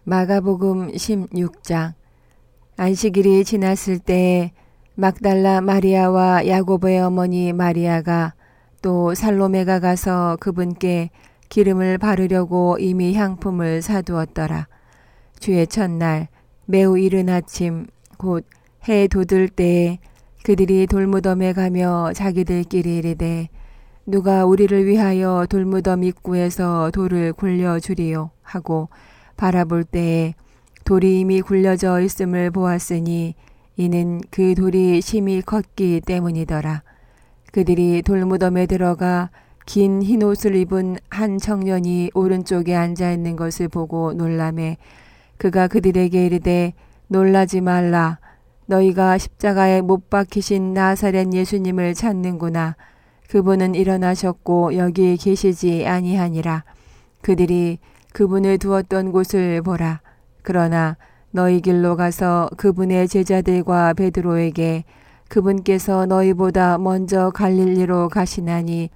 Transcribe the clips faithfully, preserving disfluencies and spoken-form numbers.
마가복음 십육 장. 안식일이 지났을 때에 막달라 마리아와 야고보의 어머니 마리아가 또 살로메가 가서 그분께 기름을 바르려고 이미 향품을 사두었더라. 주의 첫날 매우 이른 아침 곧 해 돋을 때에 그들이 돌무덤에 가며 자기들끼리 이르되 누가 우리를 위하여 돌무덤 입구에서 돌을 굴려주리요 하고 바라볼 때에 돌이 이미 굴려져 있음을 보았으니 이는 그 돌이 심히 컸기 때문이더라. 그들이 돌무덤에 들어가 긴 흰옷을 입은 한 청년이 오른쪽에 앉아있는 것을 보고 놀라매 그가 그들에게 이르되 놀라지 말라. 너희가 십자가에 못 박히신 나사렛 예수님을 찾는구나. 그분은 일어나셨고 여기 계시지 아니하니라. 그들이 그분을 두었던 곳을 보라. 그러나 너희 길로 가서 그분의 제자들과 베드로에게 그분께서 너희보다 먼저 갈릴리로 가시나니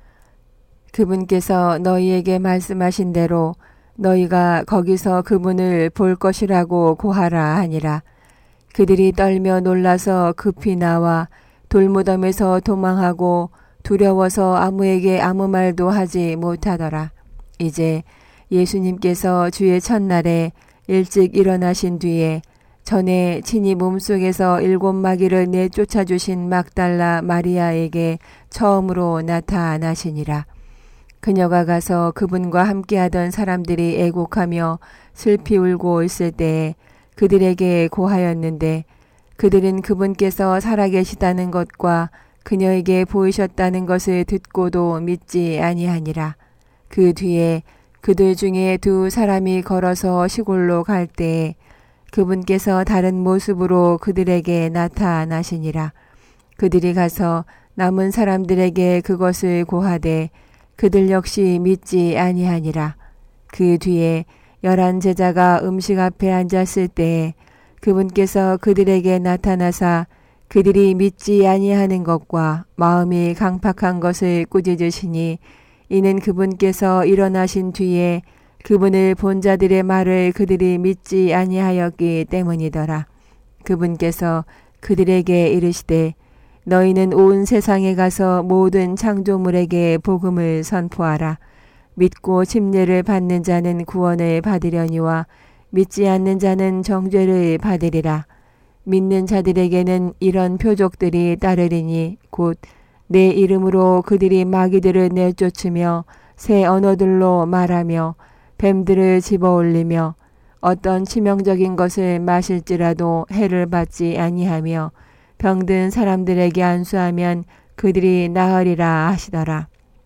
그분께서 너희에게 말씀하신 대로 너희가 거기서 그분을 볼 것이라고 고하라 하니라. 그들이 떨며 놀라서 급히 나와 돌무덤에서 도망하고 두려워서 아무에게 아무 말도 하지 못하더라. 이제 예수님께서 주의 첫날에 일찍 일어나신 뒤에 전에 친히 몸속에서 일곱 마귀를 내쫓아 주신 막달라 마리아에게 처음으로 나타나시니라. 그녀가 가서 그분과 함께하던 사람들이 애곡하며 슬피 울고 있을 때에 그들에게 고하였는데 그들은 그분께서 살아계시다는 것과 그녀에게 보이셨다는 것을 듣고도 믿지 아니하니라. 그 뒤에 그들 중에 두 사람이 걸어서 시골로 갈 때에 그분께서 다른 모습으로 그들에게 나타나시니라. 그들이 가서 남은 사람들에게 그것을 고하되 그들 역시 믿지 아니하니라. 그 뒤에 열한 제자가 음식 앞에 앉았을 때에 그분께서 그들에게 나타나사 그들이 믿지 아니하는 것과 마음이 강팍한 것을 꾸짖으시니 이는 그분께서 일어나신 뒤에 그분을 본 자들의 말을 그들이 믿지 아니하였기 때문이더라. 그분께서 그들에게 이르시되 너희는 온 세상에 가서 모든 창조물에게 복음을 선포하라. 믿고 침례를 받는 자는 구원을 받으려니와 믿지 않는 자는 정죄를 받으리라. 믿는 자들에게는 이런 표적들이 따르리니 곧 내 이름으로 그들이 마귀들을 내쫓으며 새 언어들로 말하며 뱀들을 집어올리며 어떤 치명적인 것을 마실지라도 해를 받지 아니하며 병든 사람들에게 안수하면 그들이 나으리라 하시더라.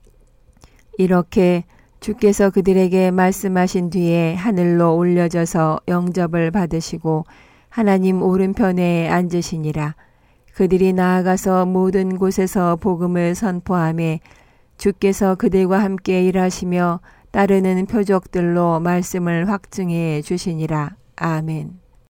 이렇게 주께서 그들에게 말씀하신 뒤에 하늘로 올려져서 영접을 받으시고 하나님 오른편에 앉으시니라. 그들이 나아가서 모든 곳에서 복음을 선포하며 주께서 그들과 함께 일하시며 따르는 표적들로 말씀을 확증해 주시니라. 아멘.